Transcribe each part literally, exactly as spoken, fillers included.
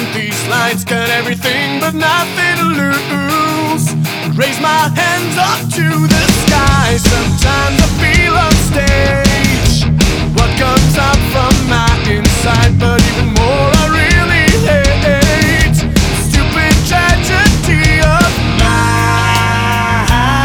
These lights got everything but nothing to lose. Raise my hands up to the sky. Sometimes I feel on stage what comes up from my inside, but even more I really hate stupid tragedy of my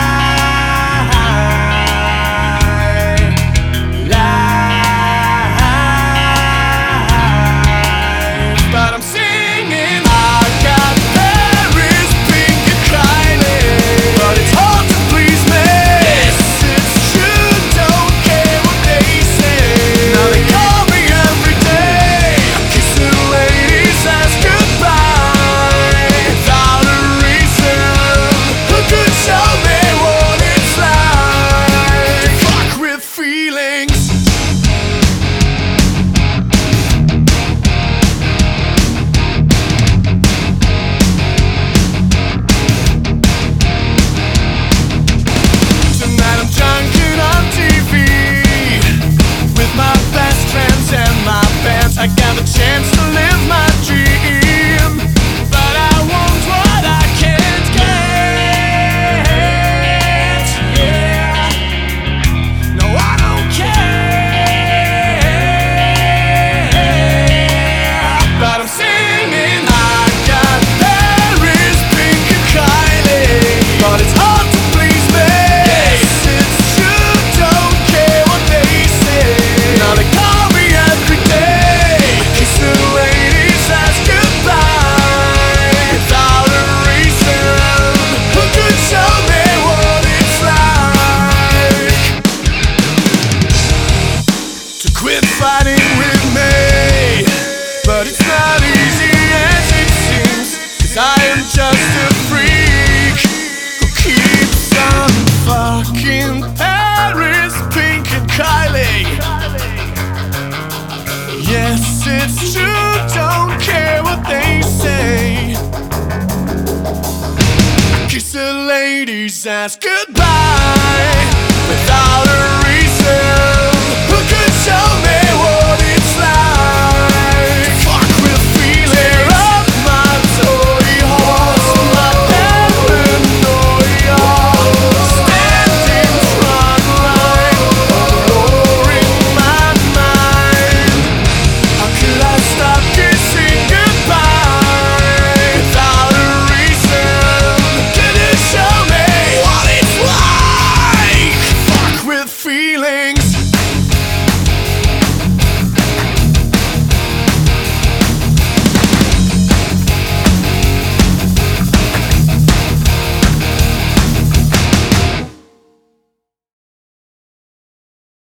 life. But I'm singing, I got Paris, Pink and Kylie, but it's hard to please me. Yes, it's true, don't care what they say. Now they call me every day. I kiss the ladies, ask goodbye without a reason. Who could show me what it's like? Fuck with feelings. Tonight I'm junking on T V with my best friends and my bands. I got the chance to live my dream, but I want what I can't get. Yeah, no, I don't care. But I'm singing, I got Paris, Pink and Kylie, but it's hard to please me. Yes, it's true, don't care what they say. Now they call me every day. I kiss the ladies, ask goodbye without a reason. Who could show me what it's like to quit fighting with me? But it's not easy as it seems, 'cause I am just a freak who keeps on fucking Paris, Pink and Kylie. Yes, it's true, don't care what they say. I kiss the ladies, ask goodbye without a reason. Who could show me what